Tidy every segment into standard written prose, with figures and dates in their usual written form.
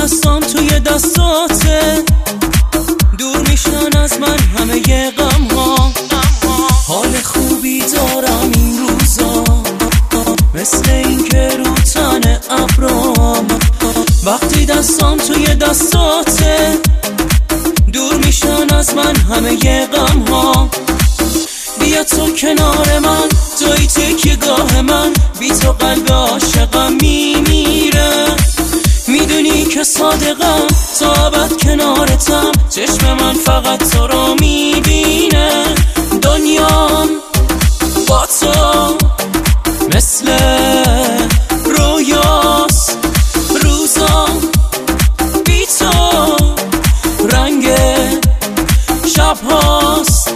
دستام توی دستاته، دور میشن از من همه غم ها. حال خوبی دارم این روزا، مثل این که رو تن ابرام. وقتی دستام توی دستاته، دور میشن از من همه غم ها. بیا تو کنار من، توی تکیه‌گاه من، بی تو قلب عاشقم میمیره. میدونی که صادقم، تا ابد کنارتم، چشم من فقط تو رو میبینه. دنیام با تو مثل رویاست، روزام بی تو رنگ شبهاست.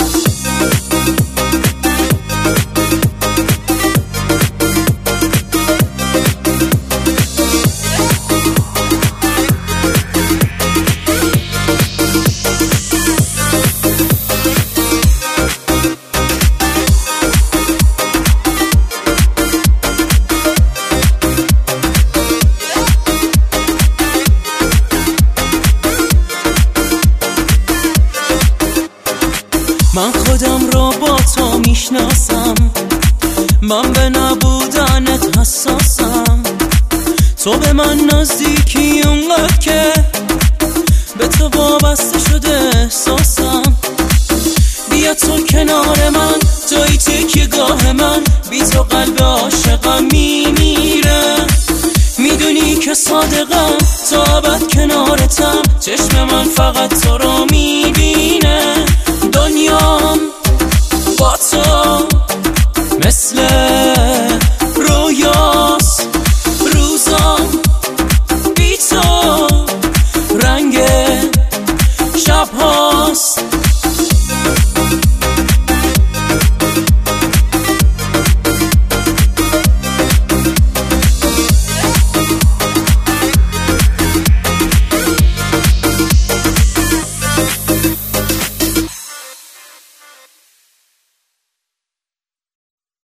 من خودم رو با تو میشناسم، من به نبودنت حساسم. تو به من نزدیکی اونقدر که به تو وابسته شده احساسم. بیا تو کنار من، توی تکیه‌گاه من، بی تو قلب عاشقم میمیره. میدونی که صادقم، تا ابد کنارتم، چشم من فقط تو رو میبینه.